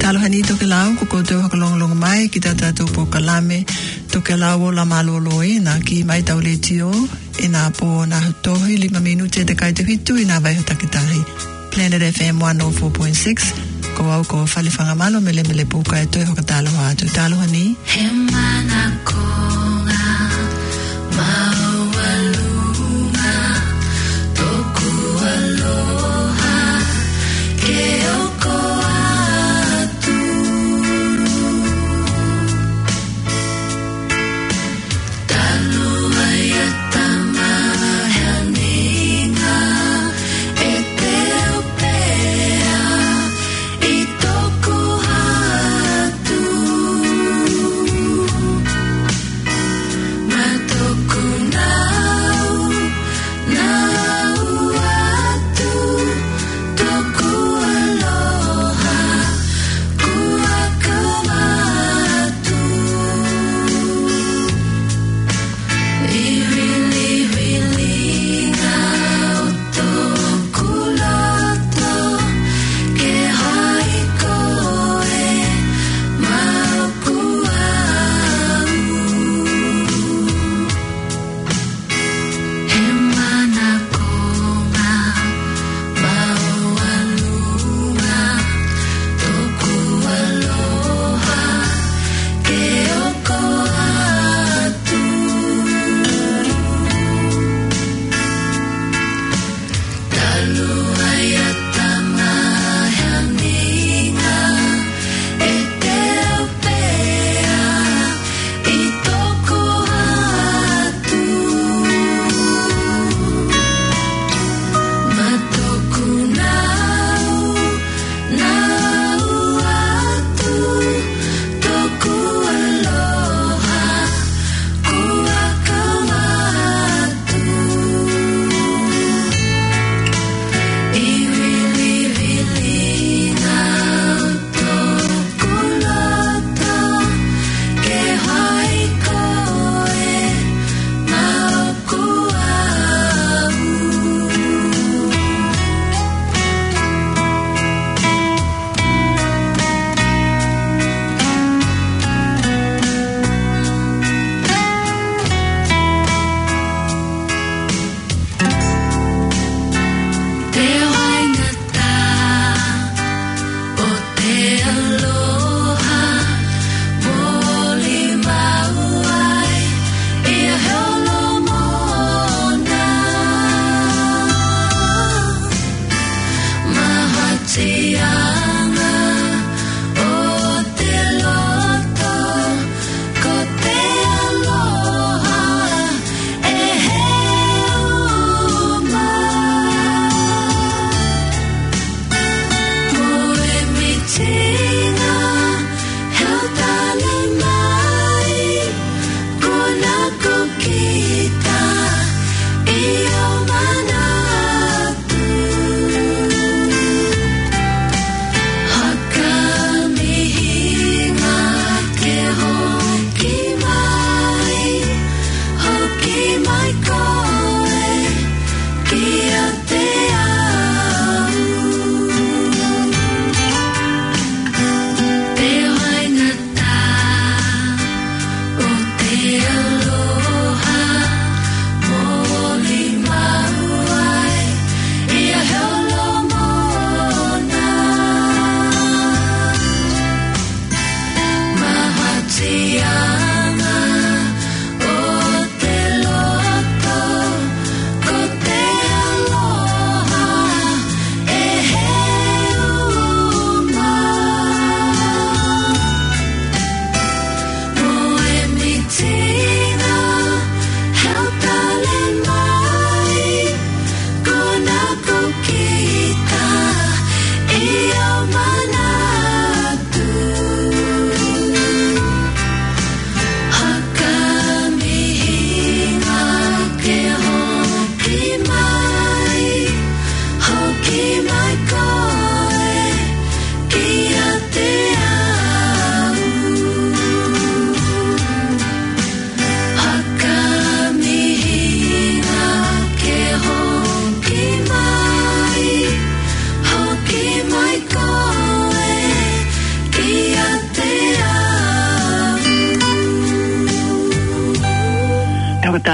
talo hani to ke lau ko ko te hakalong mai ki tata to po kalame to ke lau la malolo ina ki mai tau le tio ina po na tohi 5 minute te kai te hitu ina vai takitahi Planet FM 104.6 ko au ko fale fanga malo mele po kai to hakatalo ha to talo hani hemana konga mawalunga toku aloha ke oko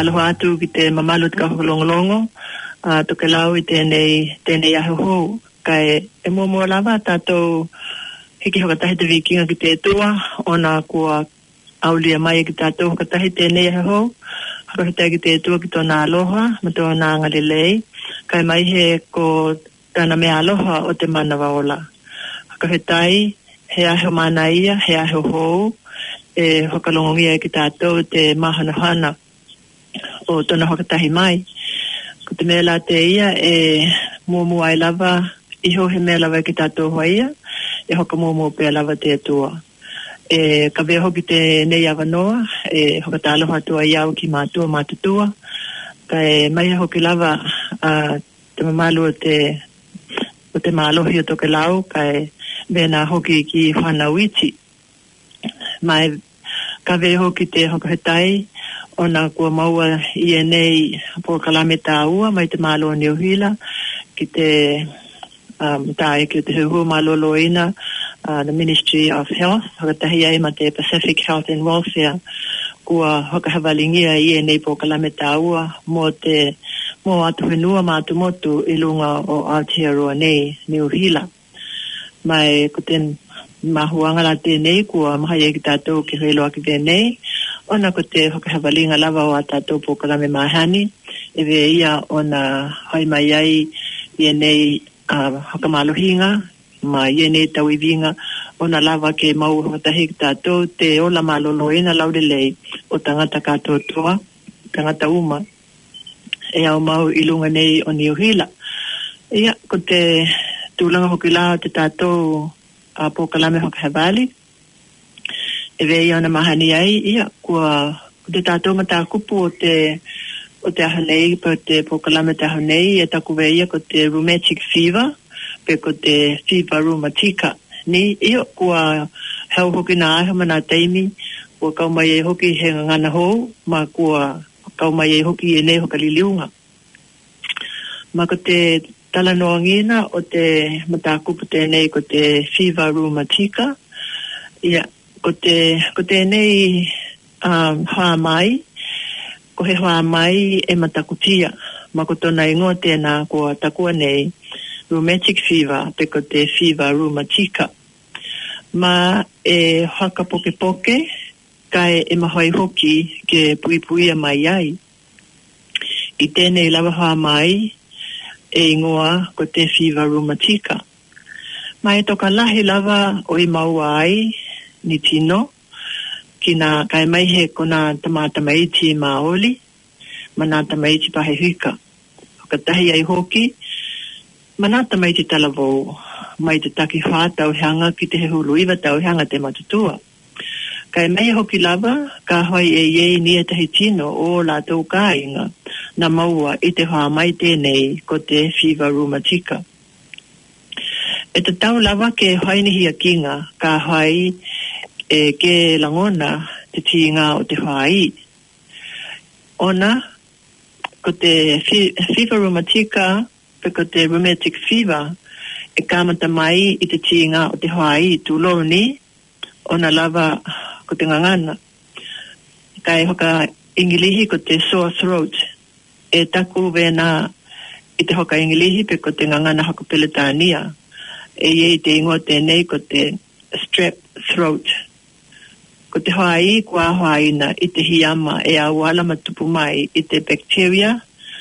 aloha atu ki te mamalu te kahokolongolongo, toke lau I tēnei aho kai e mua lava tātou hiki hokatahi te vikinga ki te tua, ona kua aulia mai ki tātou hokatahi tēnei aho, hokatahi ki te tua ki tōna aloha, ma tōna ngalelei, kai mai he ko tāna mea aloha o te mana waola. Hokatahi, he aho mana ia, he aho hou, e hokalongongia ki tātou te mahanahana o tōna hokatahi mai. Ko te mea la te ia e mua ai lava, iho he mea lava ki tātou haia, e hoka mua pēr lava te atua. E ka vea hoki te nei awanoa, e hoka tā aloha atua iau ki mātua mātutua, ka e mai hoki lava te mamalu o te mālohi o toke lau, ka e vena hoki ki whanauiti. Mai ka vea hoki te hokahetai, ona kua maua I nei po kalame tā ua, mai te mālo New Hila, ki te tāe ki te huhu mālolo ina, the Ministry of Health, hokatahi ai ma te Pacific Health and Welfare, kua hokahawalingia I nei po kalame tā ua, mo atu whenua mātu motu I lunga o Aotearoa nei, New Hila. Mai ko te mahuanga la tēnei, kua mahai ki tātou ki reiloa ki tēnei, ona ko te hokahawalinga lava o a tātou po kalame mahani, e vea ia ona hoi mai ai I nei hokamalohinga, ma I nei tawivinga, ona lava ke mau hotahi ki tātou te ola maloloina laurelei o tangata katotoa, tangata uma, e au mau I lunga nei o New Hila. Ia, ko te tūlanga hoki la te tātou po kalame hokahawali, e vei ona mahani ai, ia, kua te tātou mata kupu o te ahanei, po te po kalame te ahanei, e taku veia ko te rheumatic fever, pe ko te fever rheumatica. Ni, ia, kua hau hoki na aho mana teimi, kua kaumai e hoki he ngana hou, ma kua kaumai e hoki e nei hokaliliunga. Ma ko te talanoangina o te mata kupu tēnei ko te fever rheumatica, ia, ko te nei hoa mai, ko he hoa mai e matakutia, ma ko tona ingoa tēnā kua takua nei rheumatic fever, pe ko te fever rheumatica. Ma e haka poke, kai e mahoi hoki ke puipuia mai ai. I tēnei lava hoa mai, e ingoa ko te fever rheumatica. Ma e toka lahi lava o I maua ai, ni tino, ki nā kai mai he kona tamatamaiti maoli, ma nā tamaiti pahe hika. Hokatahi ai hoki, ma nā tamaiti talavou, mai te taki whā tauhanga ki te he huluiwa tauhanga te matutua. Kai mai hoki lava, ka hoi e iei nia tahi tino o la tau kāinga, na maua I te whā mai tēnei ko te fever rheumatica. E te tau lava ke hoi nihi a kinga, ka hoi e ke langona te tinga o te whai. Ona, ko te fever rheumatica, pe ko te rheumatic fever, e kamata mai I te tinga o te whai tūloni, ona lava ko te ngangana. Kai hoka ingilihi ko te sore throat, e taku vena I te hoka ingilihi pe ko te ngangana hako peletania, e iei te ingoa tēnei ko te strep throat. Ko te haai kua haina I te hiyama e awala matupu mai I te bacteria,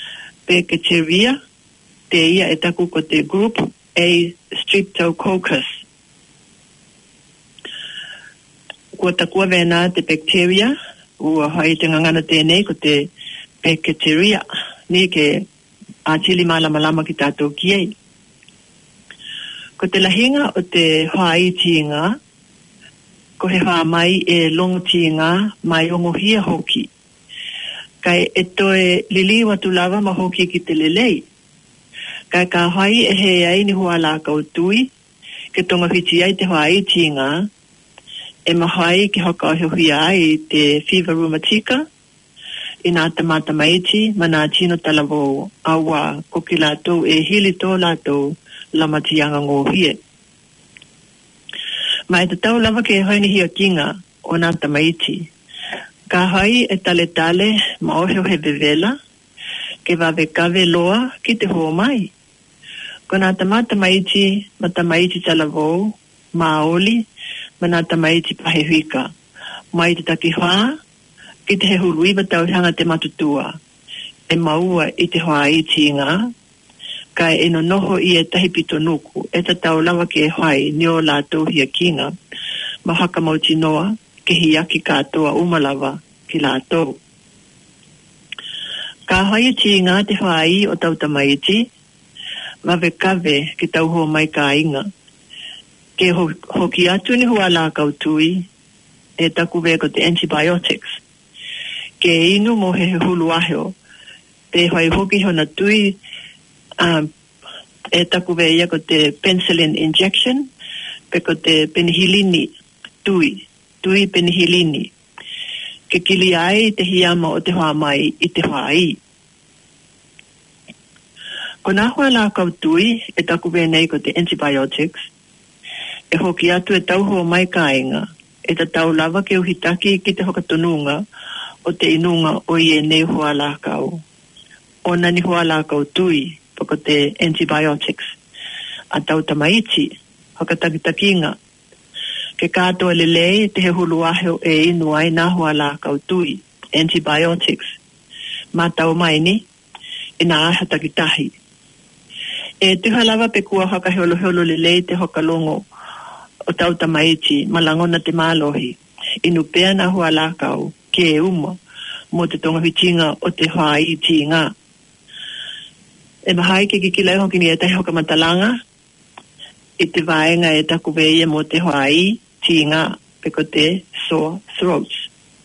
te ia e taku ko te group A streptococcus. Kua takua vena te bacteria, ua hai te ngangana tēnei ko te bacteria, ni ke atili malama ki tātou kiei. Ko te lahinga o te haai tinga, ko he wha mai e longo tinga mai ongo hia hoki. Kai e toe lili watu lava ma hoki ki te lelei. Kai ka hai e he ai ni hua la kautui, ke tonga whiti ai te haai tinga, e mahai ki hoka o hea ai te fever rheumatica, I nā tamata maiti, ma nā tino talavo awa ko ki lātou e hili tō lātou lamatianga ngō hie. Ma e te tau lava ke hoini hia kinga o nā tamaiti, Ka hai e tale ma o he vevela ke vave kave loa ki te hoa mai. Kona tamata maiti ma tamaiti talavou ma oli ma na tamaiti pahehuika. Mai te taki hoa ki te he huluiva tau hanga te matutua. E maua i te hoa iti ngā. Kai e no noho i e tahi pito nuku. E ta tau lawa ke e hai ni o la tau hia kinga. Ma haka mauti noa ke hiaki katoa umalawa ki la tau. Ka hai ti ngā te hai o tau tamaiti. Wawe kave ki tau ho mai ka inga. Ke hoki atu ni hua la kautui. E taku veko te antibiotics. Ke inu mo he hulu aheo. Te hai hoki hona tui e taku vea ko te penicillin injection, pe ko te penihilini, tui penihilini. Ke kili ai te hiama o te hoa mai i te hoa ai. Ko nā hoa la kau tui e taku vea nei ko te antibiotics, e hoki atu e tau hoa mai ka inga, e ta tau lava ke uhitaki ki te hokatonunga o te inunga o i e nei hoa la kau. O nani hoa la kau tui, ko te antibiotics a tau tamaiti hoka takitakinga ke katoa lelei te he hulu aheo e inu ai nā hoa la kautui antibiotics ma tau maini i nā aha takitahi e tuha lava pe kua haka heolo lelei te hoka longo o tau tamaiti malangona te mālohi inu pea nā hoa la kau ke uma mo te tonga hitinga o te hoa iti ngā. E mahai ke kikilai hoki ni e tahi hoka matalanga i te vaenga e taku veia mo te hoai ti ngā peko te sore throats.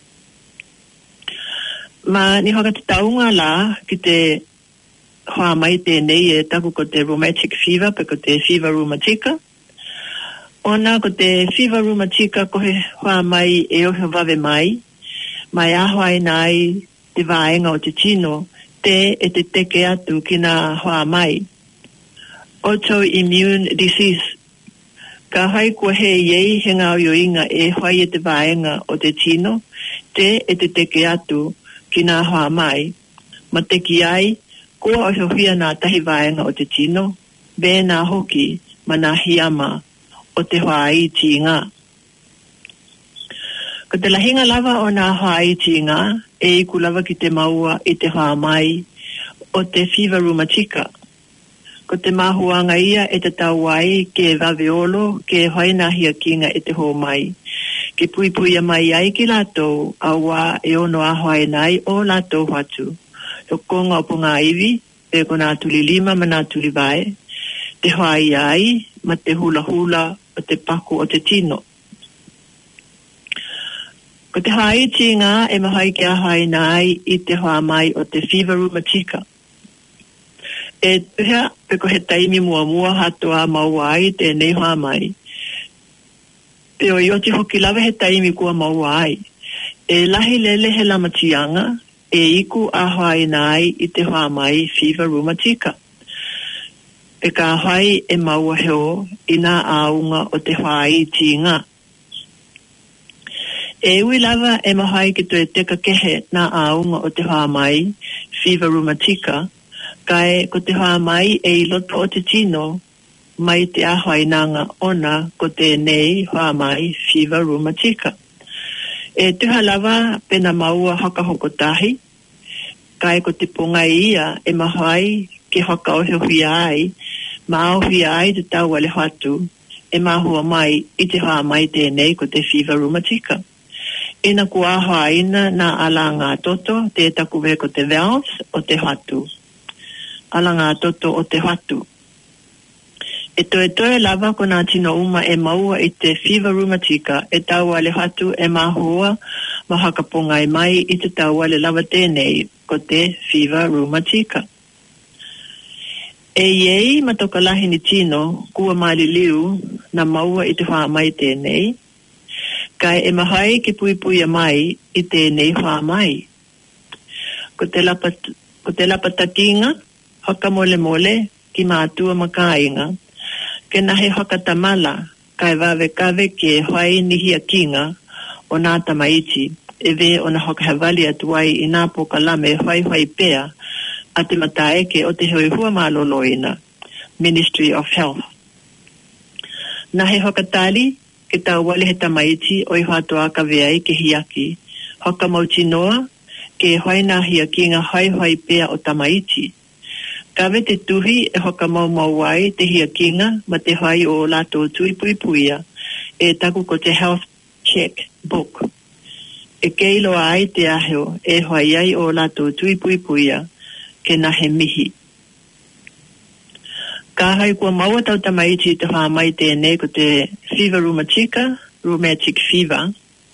Ma ni hoka te taunga la ki te hoa mai te nei e taku ko te rheumatic fever peko te fever rheumatica. Ona ko te fever rheumatica ko he hoa mai e ohe vave mai ahoai nai te vaenga o te tino te e te teke atu ki nā hoa mai. Autoimmune disease. Ka hai kua he iei he ngā oioinga e hoi e te vaenga o te tino, te e te teke atu ki nā hoa mai. Ma te ki ai, kua o hiohia nā tahi vaenga o te tino, be nā hoki ma nā hiama o te hoa ai ti ngā. Ko te lahinga lava o nā hoa ai ti ngā, e iku lava ki te maua i te hoa mai o te fever rheumatica. Ko te mahuanga ia e te tau ai ke vaveolo ke hoina hia kinga e te ho mai. Ke puipuia mai ai ki lātou awa e ono a hoai nai o lātou hatu. To konga o punga iwi, e ko nā tuli lima ma nā tuli vai. Te hoai ai ma te hula hula o te paku o te tino. Ko te hae ti ngā e mahai ki a hae nai i te hoa mai o te fever rheumatica. E tuhea pe ko he taimi mua hatoa maua ai te nei hoa mai. Pe o ioti hoki lawe he taimi kua maua ai. E lahi lele he lamatianga e iku a hae nai i te hoa mai fever rheumatica. Pe ka hae e maua heo i nā aunga o te hae ti ngā. E ui lava e mahai ki tue teka kehe nā aunga o te hoa mai, fever rheumatica, kai ko te hoa mai e i loto o te tino, mai te ahainanga ona ko te nei hoa mai, fever rheumatica. E tuha lava pena maua haka hokotahi, kai ko te ponga ia e mahai ki haka o hea ai, ma au hea ai te tau ale hatu, e mahua mai i te hoa mai te nei ko te fever rheumatica. Ina kua haina na ala ngā toto te taku ve ko te valves o te hatu. Ala ngā toto o te hatu. E toe lava ko nā tino uma e maua i te fever rheumatica e tau ale hatu e mahua ma hakapongai mai i te tau ale lava tēnei ko te fever rheumatica. E iei matoka lahi ni tino kua mali liu na maua i te hoa mai tēnei. Kai e mahai ke pui mai i te nei hoa mai. Ko te lapatakinga, haka mole ki mātua makainga, ke nahe haka tamala, kai wawe kawe ke hoai nihia kinga o nā tamaiti, e ve ona hoka havali atuai i nā po kalame whai pea a te mataeke o te hoi hua maloloina, Ministry of Health. Na he hoka tali, ke tau wale he tamaiti o i hatoa ka veai ke hiaki, hoka mautinoa, ke hoina hiaki ngā hoi pea o tamaiti. Kawe te tuhi e hoka mau wai te hiakinga ma te hoi o lato tui puipuia e taku ko te health check book. E keilo ai te aheo e hoi ai o lato tui puipuia ke na he mihi. Ka hai kua maua tau tamaiti te wha mai tēnei ko te fever rheumatic fever.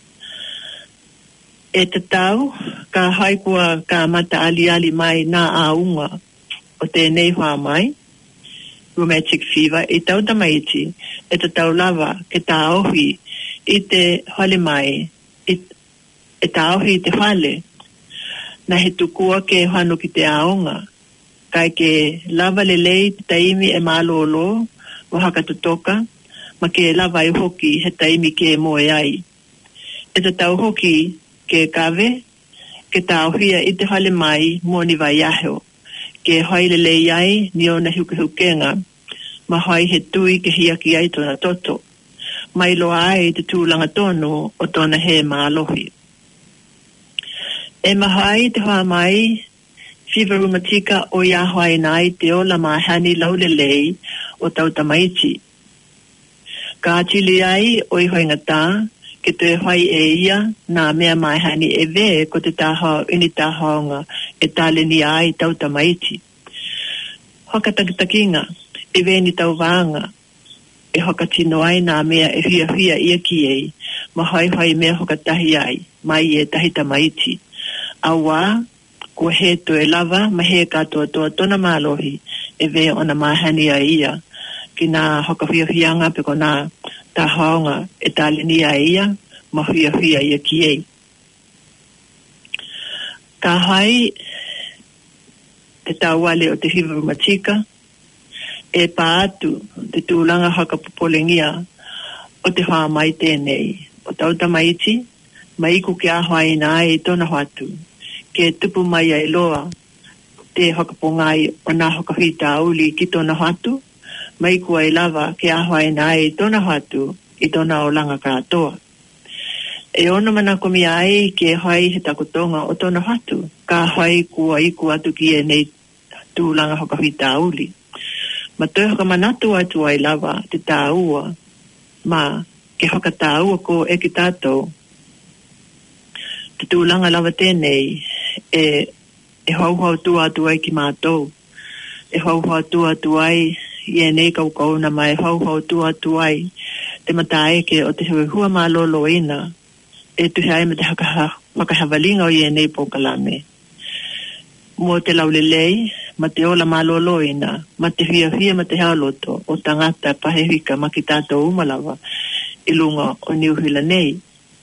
E te tau, ka hai kua ka mata ali mai nā aunga o tēnei wha mai, rheumatic fever, e tau tamaiti, e te tau lava ke tā ohi i te hale mai, e tā ohi i te hale, na he tukua ke hanu ki te aonga, kai ke lava lelei te taimi e malolo, o haka tutoka, ma ke lava i hoki he taimi ke moe ai. E te tau hoki ke kawe, ke tā ohia i te hale mai moni vai aheo, ke hoi lelei ai ni o na hukenga, ma hoi he tui ke hiaki ai tona toto, mai loa ai te tūlanga tono o tona he maalohi. E mahai te hoa mai, fever rheumatica o ia hoai nai te ola mahani laulelei o tau tamaiti. Ka atili ai o i hoi ngata, ke te hoi e ia nā mea mahani e ve ko te ini tāhaonga e tāleni ai tau tamaiti. Hoka takitakinga, e ve ni tau vāanga, e hoka tino ai nā mea e hia ia ki ei, ma hoi mea hoka tahi ai, mai e tahi tamaiti. Awa, ko he to e lava, ma he katoa toa tona mālohi, e ve ona mahani a ia, ki nā hoka hianga pe ko nā tāhaonga e tāleni a ia, ma hia ia ki ei. Ka hai, te tauale o te fever rheumatica, e pātu te tūlanga haka popolengia o te hoa mai tēnei, o tau tamaiti, mai iku ke ahoi nā e tona hatu, ke tupu mai ai loa, te hakapongai o nā hakawhita auli ki tona hatu, mai iku ai lava ke ahoi nā e tona hatu i tona o langa katoa. E ono mana komi ai ke hoi he takotonga o tona hatu, ka hoi kua iku atu ki e nei tūlanga hakawhita auli. Ma toi hoka manatu atu ai lava te tāua, ma ke hoka tāua ko e ki tātou, te tūlanga lava tēnei, e hauhau tu atu ai ki mātou, e hauhau tu atu ai i e nei kaukauna, ma e hauhau tu atu ai te mataeke o te hua malolo ina, e tuhe ai me te whakahavalinga o i e nei pokalame. Mo te laulelei, ma te ola malolo ina, ma te hia ma te haoloto o tangata pahewika ma ki tātou umalawa i lunga o Niuhila nei.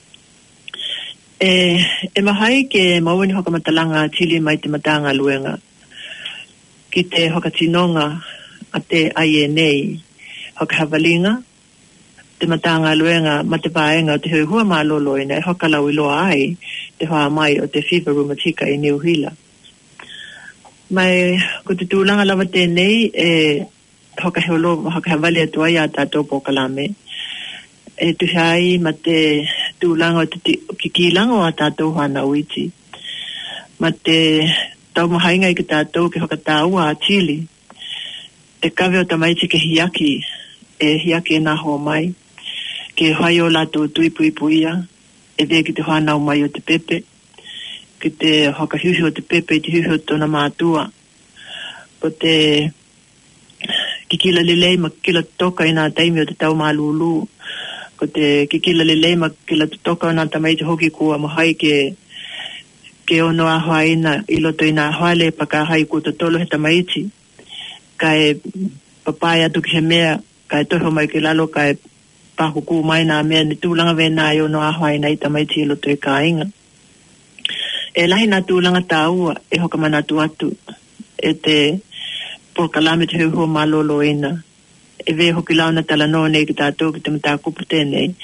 E mahai ke mauani hoka matalanga tili mai te matanga luenga ki te hoka tinonga a te ai e nei hoka havalinga, te matanga luenga ma te paenga o te hui hua malolo ina e hoka lau iloa ai te hoa mai o te fever rheumatica i Niuhila. Mai, ko te tūlanga lawa tēnei, hoka hawali atua i a tātou pokalame. E tuhi ai ma te tūlanga o te kikilanga o a tātou hana uiti. Ma te taumahainga i ki tātou ke hoka tāua a Chile. Te kawe o tamaiti ke hiaki e nā hoa mai. Ke hai o lātou tuipuipuia, e vea ki te hana o mai o te pepe. Ki te hoka hiuhi o te pepe, te hiuhi o tona mātua. Ko te kikila lelei ma kila toka i nā taimi o te tau mālulu. Ko te kikila lelei ma kila toka o nā tamaiti hoki kua mahai ke ono a haina i loto i nā hale pakahai kua tolo he tamaiti. Kai papai atu ki he mea, kai toho mai ke lalo, kai pahuku mai nā mea ni tūlanga vena i ono a haina i tamaiti i loto i ka inga. E lahi nā tūlanga tāua e hoka manatu atu e te pokalame te hua malolo ina. E ve hoki launa tala no nei ki tātou ki te mata kupu tēnei.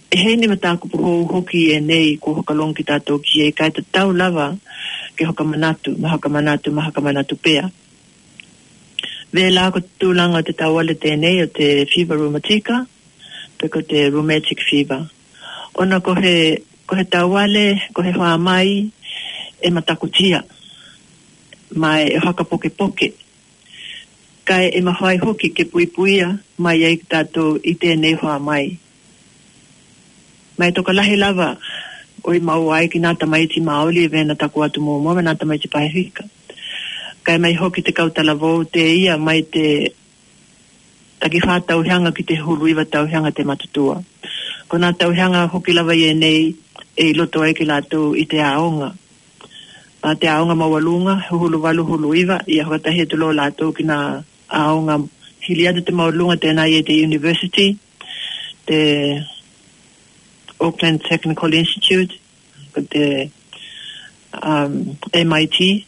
he ni mataku po hoki e nei ko hokalong ki tātou ki e kai te tau lava ke hakamanatu pea. Vela ko tūlanga o te tauale tēnei o te fever rheumatica, pe ko te rheumatic fever. Ona ko he tauale, ko he hoa mai e matakutia, mai e hakapoke poke. Kai e mahai hoki ke puipuia mai e tātou i tēnei hoa mai. Mai toka lahi lava o i mau ai ki nā tamaiti maoli e vena taku atu mō nā tamaiti pahirika. Kai mai hoki te kautala vau te ia mai te taki wha tauhianga ki te huruiwa tauhianga te matutua. Ko nā tauhianga hoki lava i nei e loto ai ki lātou i te aonga. A te aonga mawalunga, hulu walu hulu iwa, i a hokatahi tu lo lātou ki nā aonga hiliata te mawalunga tēnā i te University, te Auckland Technical Institute, the MIT,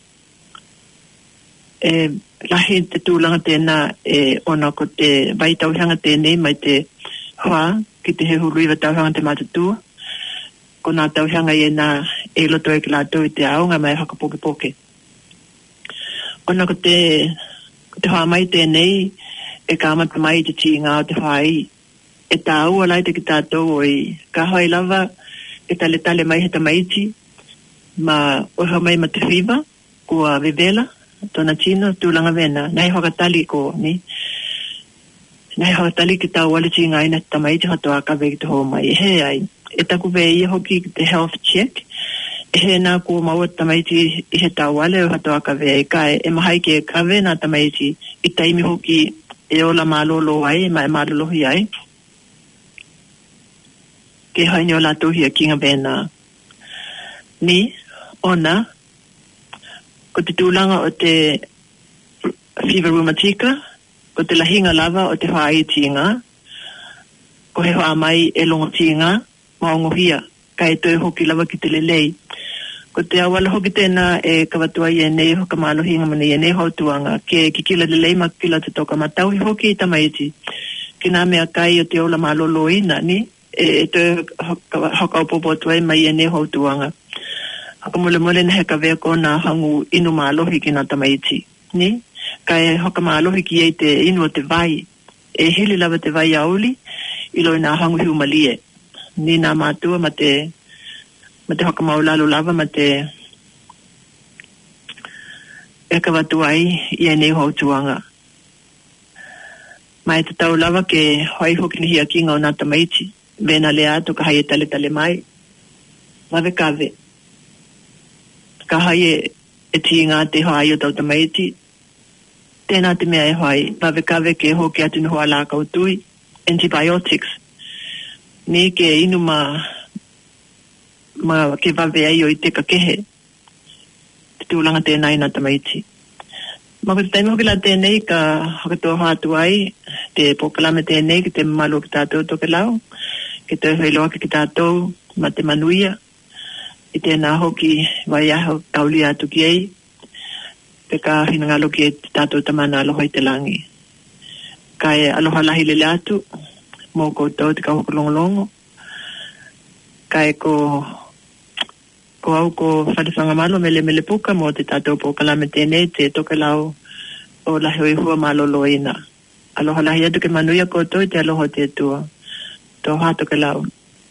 lahi te tūlanga tēnā ona ko te vai tauhanga tēnei mai te hoa ki te he huruiwa tauhanga te matutua. Ko nā tauhanga i nā e loto e ki lātou i te aonga mai hakapoke. Ona ko te hoa mai tēnei e kāmata mai te ti ngā o te hoa i. E tā ua lai te ki tātou oi ka hoi lava e tale mai he tamaiti ma oha mai ma te whiwa kua vevela tōna tino tūlanga vena nai hokatali ko ni nai hokatali ki tā wale ti ngai na tamaiti hatoa ka veki te ho mai he ai e taku vei i hoki te health check e he nā kua maua tamaiti i he tā wale o hatoa ka vei kai e mahai ke ka ve nā tamaiti i taimi hoki e ola malolo ai ma e malolohi ai ke hainyo la tohia kinga bena. Ni, ona, ko te tūlanga o te fever rheumatica, ko te lahinga lava o te haai tinga, ko he hoa mai e longo tinga, maongohia, kai toi hoki lava ki te lelei. Ko te awala hoki tēnā e kawatua i e nei hoka malohinga mani e nei hautuanga, ke kikila lelei makila te toka matauhi hoki i tamaiti. Ki nā mea kai o te ola malolo ina, ni, e te haka upopo tuai mai e ne hautuanga. Haka mole na heka vea ko nā hangu inu mālohi ki nā tamaiti. Ni? Kai haka mālohi ki ei te inu o te vai. E hili lava te vai auli, ilo i nā hangu hiu malie. Ni nā mātua ma te haka maulalu lava ma te eka watuai i e ne hautuanga. Mai te tau lava ke hoi hoki ni hia kinga o nā tamaiti. Vena le ato ka haie tale mai. Mawe kave. Ka haie e ti ngā te haie o tau tamaiti. Tēnā te mea e haie. Mawe kave ke hoki atu nuhua la kautui. Antibiotics. Ni ke inu ma ke wawe ai o i te ka kehe. Te tūlanga tēnā i nā tamaiti. Mako te taimi hoki la tēnei ka hakatoa hātu ai. Te pokalame tēnei ki te malu ki tātou toke lau. Ke te whailoa ki tātou ma te manuia i tēnā hoki vai aho kauli atu ki ei pe ka hinangalo ki e tātou tamana aloha i te langi ka e aloha lahi lele atu mō koutou te ka hokolongolongo ka e ko au ko whadewhanga malo mele puka mō te tātou po kalame tēnei te toke lau o lahi oi hua malolo ina aloha lahi atu ke manuia koutou te aloha te tua tō hāto ke lau.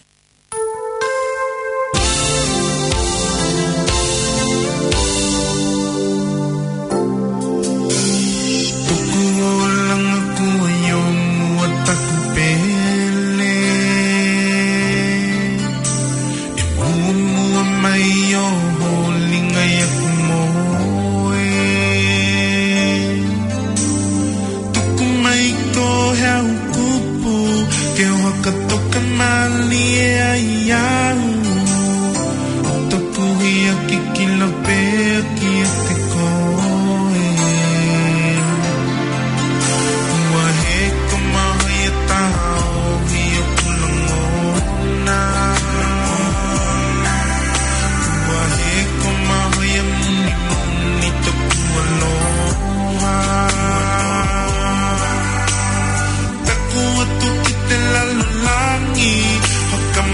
Tuku o langa kua i o mua taku pele e mua mai o holinga i aku moe tuku mai ko hea kupu ke waka toka mali e ai au toku hia ki kila pea ki e te koe ua he ko mahi e taha o hia kulangona ua he ko mahi e muni toku aloha taku atu ki te lalo langi haka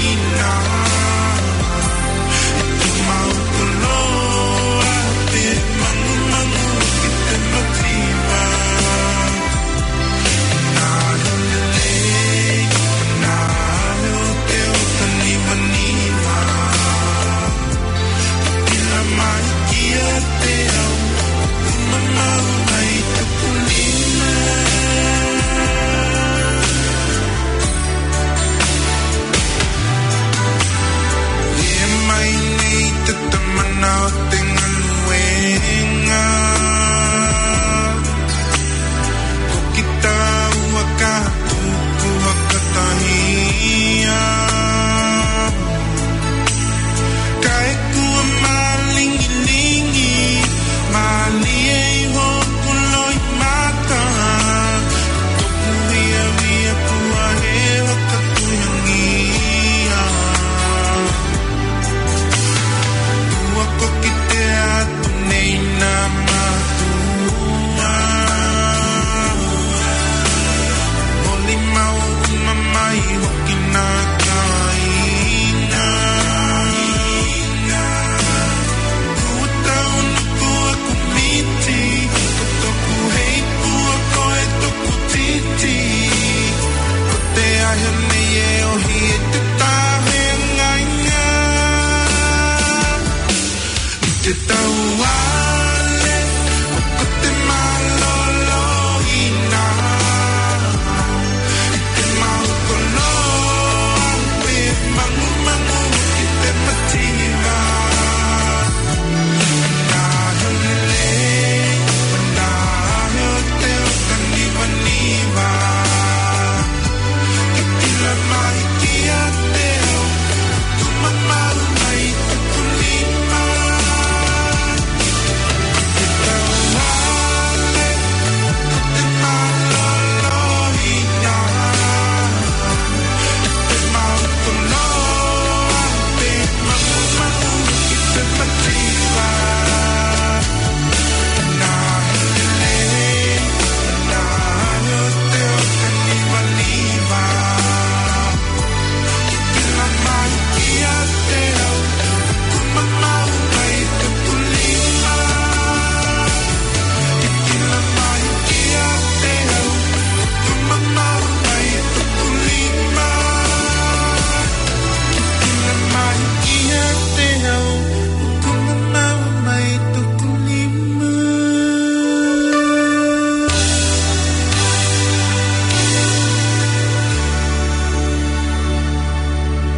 ina